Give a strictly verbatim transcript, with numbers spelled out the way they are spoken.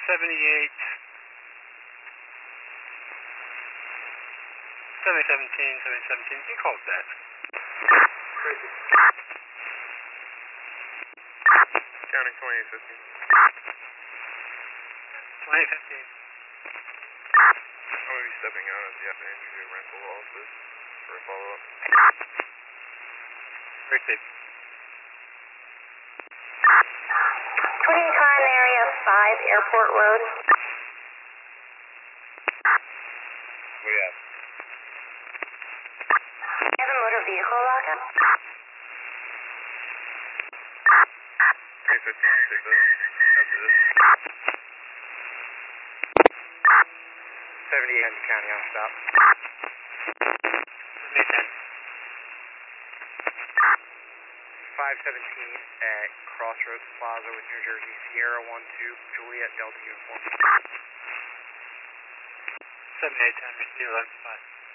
seventy-eight, seventy seventeen, seventy seventeen, you called that. Crazy. Counting twenty-eight fifteen. twenty-eight fifteen. I'm going to be stepping out of the Andrew rental office for a follow-up. Very safe. twenty-eight Con area five, Airport Road. What do you have? You have a motor vehicle lockup? three fifteen, take that. After this. seventy-eight Hunter County on stop. seventy-eight ten. five seventeen at Crossroads Plaza with New Jersey Sierra one two, Juliet Delta Uniform. seventy-eight ten, receive eleven five.